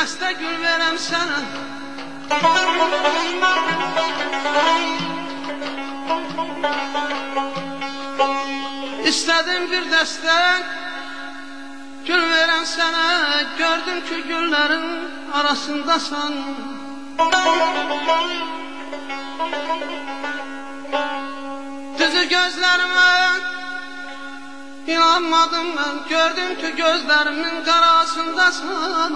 dəstə gül verəm sənə. İstədim bir dəstə gül verəm sənə. Gördüm ki güllərin arasındasan. Düzü gözlərimə İnanmadım ben, gördüm ki gözlerimin karasındasın.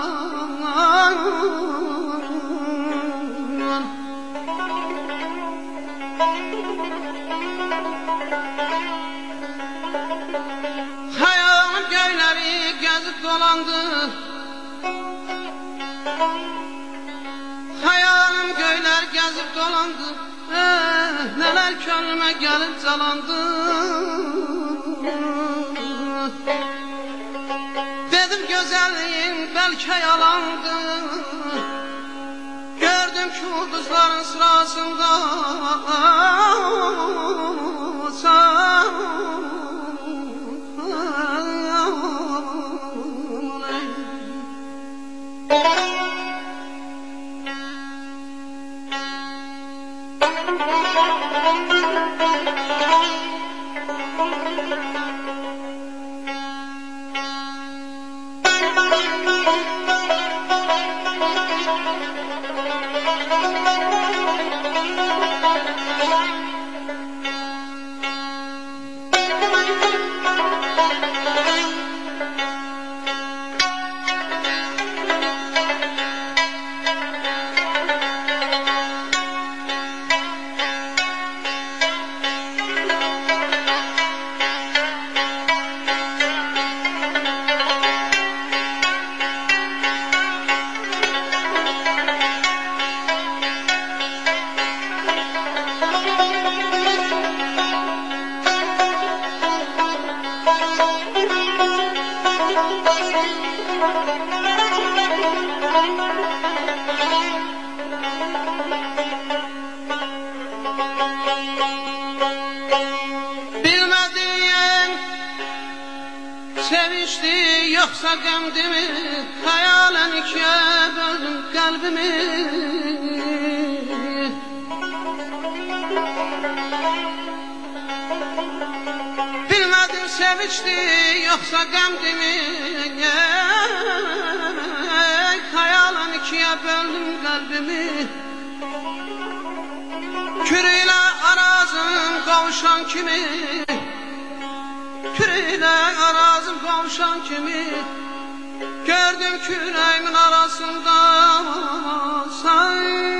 Hayalim göyleri gezip dolandı. Hayalim göyler gezip dolandı. Neler gönlüme gelip calandı. Dedim güzelliğin belki yalandı. Gördüm ki ulduzların sırasında sevinçti yoksa gemdi mi? Hayalen ikiye böldüm kalbimi. Bilmedim sevinçti yoksa gemdi mi? Hayalen ikiye böldüm kalbimi. Kürüyle arazım kavuşan kimi, küreyle arazım kavuşan kimi, gördüm küreğimin arasında sen.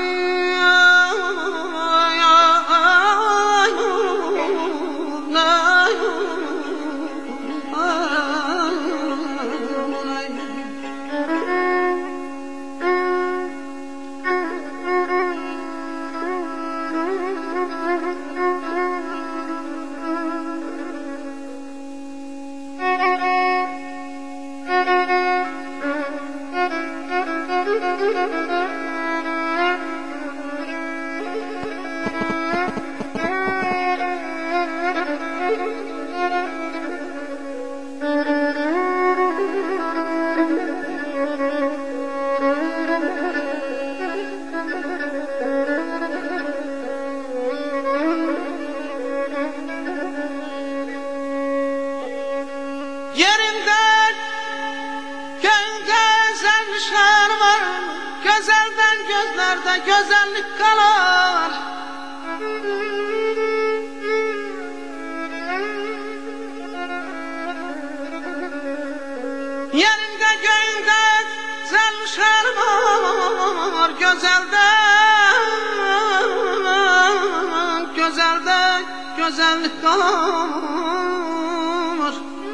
Yerimden güzel var, güzelden gözlerde güzellik kalar. Yerimde göğünde güzel var, güzelden güzellik kalar.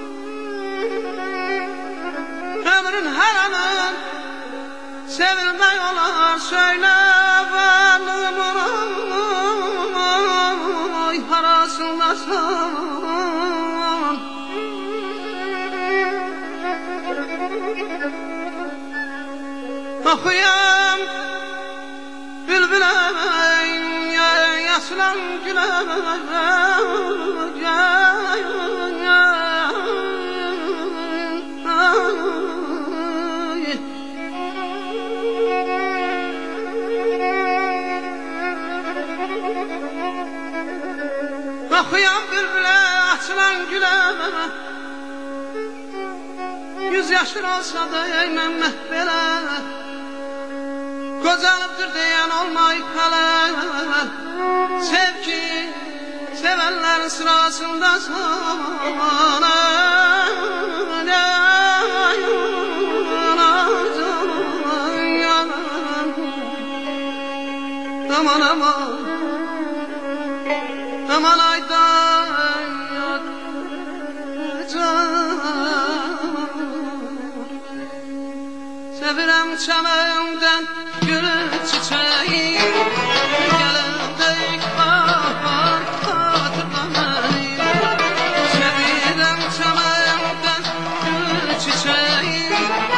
Ömrün her anın sevilmek olar, söyle varlığımın arasındasın. Okuyam bülbüle yaslan güle, ben gülemem. 100 yaşlar olsa da eymem mehbele. Güzeldir diyen olmayıp hele. Sevki sevenlerin sırasında sana. Aman aman, aman aydan yatacağım. Sevirem çəməyimdən gülü çiçeği. Gələndik bahar hatırla məni. Sevirem çəməyimdən gülü çiçeği.